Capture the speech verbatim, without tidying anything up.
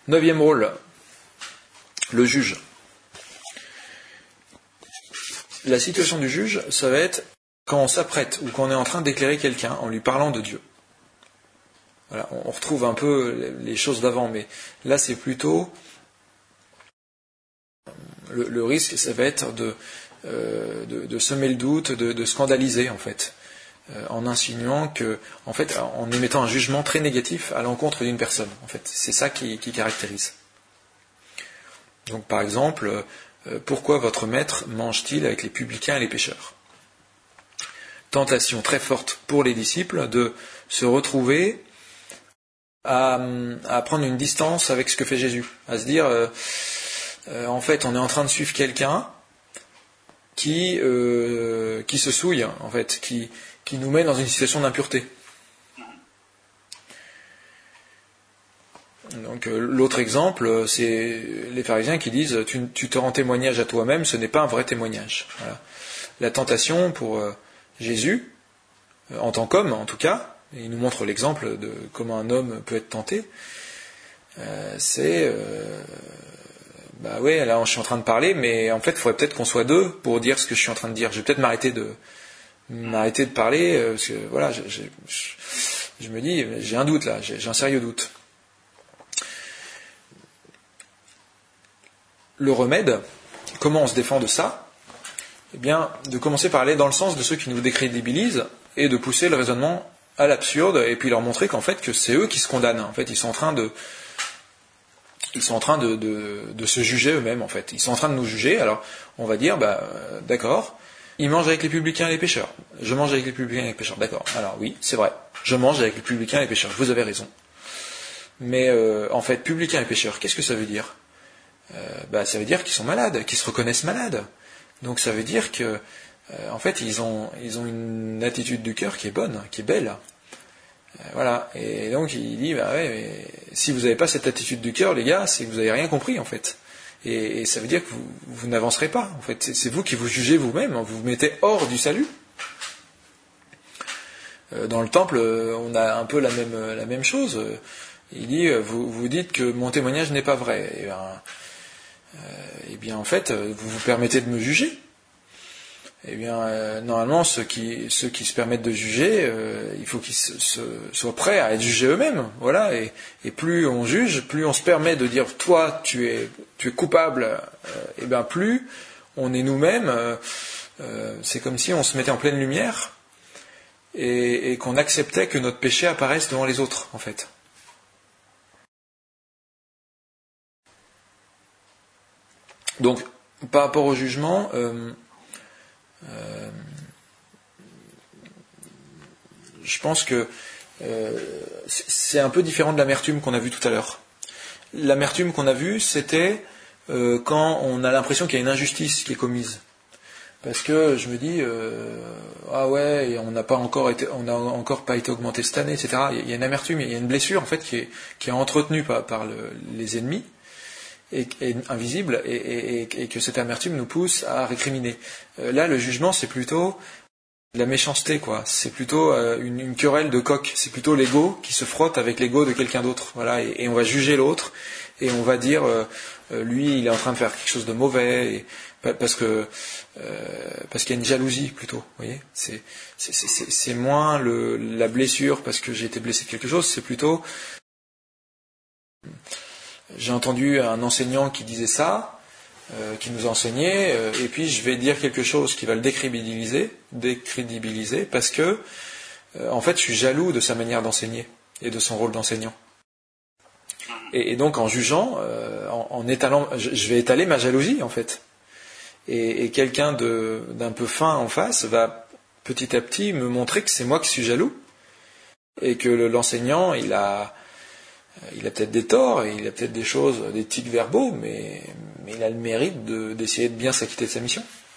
Neuvième rôle, le juge. La situation du juge, ça va être quand on s'apprête ou quand on est en train d'éclairer quelqu'un en lui parlant de Dieu. Voilà, on retrouve un peu les choses d'avant, mais là c'est plutôt le, le risque, ça va être de, euh, de, de semer le doute, de, de scandaliser en fait, euh, en insinuant que, en fait, en émettant un jugement très négatif à l'encontre d'une personne. En fait, c'est ça qui, qui caractérise. Donc, par exemple, euh, pourquoi votre maître mange-t-il avec les publicains et les pécheurs ? Tentation très forte pour les disciples de se retrouver à, à prendre une distance avec ce que fait Jésus, à se dire euh, euh, en fait on est en train de suivre quelqu'un qui euh, qui se souille en fait, qui qui nous met dans une situation d'impureté. Donc euh, l'autre exemple, c'est les pharisiens qui disent tu, tu te rends témoignage à toi-même, ce n'est pas un vrai témoignage. Voilà. La tentation pour euh, Jésus, euh, en tant qu'homme en tout cas, et il nous montre l'exemple de comment un homme peut être tenté, euh, c'est euh, bah ouais, là je suis en train de parler, mais en fait il faudrait peut-être qu'on soit deux pour dire ce que je suis en train de dire. Je vais peut-être m'arrêter de m'arrêter de parler, euh, parce que voilà, je, je, je, je me dis, j'ai un doute là, j'ai, j'ai un sérieux doute. Le remède, comment on se défend de ça ? Eh bien, de commencer par aller dans le sens de ceux qui nous décrédibilisent et de pousser le raisonnement à l'absurde et puis leur montrer qu'en fait que c'est eux qui se condamnent. En fait, ils sont en train de, ils sont en train de, de, de se juger eux-mêmes. En fait, ils sont en train de nous juger. Alors, on va dire, bah, euh, d'accord. Ils mangent avec les publicains et les pécheurs. Je mange avec les publicains et les pécheurs. D'accord. Alors oui, c'est vrai. Je mange avec les publicains et les pécheurs. Vous avez raison. Mais euh, en fait, publicains et pécheurs, qu'est-ce que ça veut dire ? euh, bah, ça veut dire qu'ils sont malades, qu'ils se reconnaissent malades. Donc ça veut dire que, euh, en fait, ils ont, ils ont une attitude du cœur qui est bonne, qui est belle. Euh, voilà. Et donc il dit, bah ouais, mais si vous n'avez pas cette attitude du cœur, les gars, c'est que vous n'avez rien compris, en fait. Et, et ça veut dire que vous, vous n'avancerez pas. En fait, c'est, c'est vous qui vous jugez vous-même, vous vous mettez hors du salut. Euh, dans le temple, on a un peu la même, la même chose. Il dit, vous, vous dites que mon témoignage n'est pas vrai. Et ben, Euh, eh bien en fait, vous vous permettez de me juger. Eh bien, euh, normalement, ceux qui, ceux qui se permettent de juger, euh, il faut qu'ils se, se, soient prêts à être jugés eux-mêmes. Voilà. Et, et plus on juge, plus on se permet de dire toi, tu es, tu es coupable. Euh, eh bien, plus on est nous-mêmes. Euh, euh, c'est comme si on se mettait en pleine lumière et, et qu'on acceptait que notre péché apparaisse devant les autres, en fait. Donc, par rapport au jugement, euh, euh, je pense que euh, c'est un peu différent de l'amertume qu'on a vue tout à l'heure. L'amertume qu'on a vue, c'était euh, quand on a l'impression qu'il y a une injustice qui est commise. Parce que je me dis, euh, ah ouais, et on n'a pas encore été, on n'a encore pas été augmenté cette année, et cetera. Il y a une amertume, il y a une blessure en fait qui est, qui est entretenue par, par le, les ennemis. Et, et invisible, et, et, et que cette amertume nous pousse à récriminer. Euh, là, le jugement, c'est plutôt de la méchanceté, quoi. C'est plutôt euh, une, une querelle de coq. C'est plutôt l'ego qui se frotte avec l'ego de quelqu'un d'autre. Voilà, et, et on va juger l'autre, et on va dire, euh, euh, lui, il est en train de faire quelque chose de mauvais, et, parce que euh, parce qu'il y a une jalousie plutôt. Vous voyez, c'est c'est, c'est, c'est moins le, la blessure parce que j'ai été blessé de quelque chose. C'est plutôt j'ai entendu un enseignant qui disait ça, euh, qui nous enseignait, euh, et puis je vais dire quelque chose qui va le décrédibiliser, décrédibiliser, parce que, euh, en fait, je suis jaloux de sa manière d'enseigner et de son rôle d'enseignant. Et, et donc, en jugeant, euh, en, en étalant, je, je vais étaler ma jalousie, en fait. Et, et quelqu'un de, d'un peu fin en face va petit à petit me montrer que c'est moi qui suis jaloux, et que le, l'enseignant, il a Il a peut-être des torts, et il a peut-être des choses, des tics verbaux, mais, mais il a le mérite de, d'essayer de bien s'acquitter de sa mission.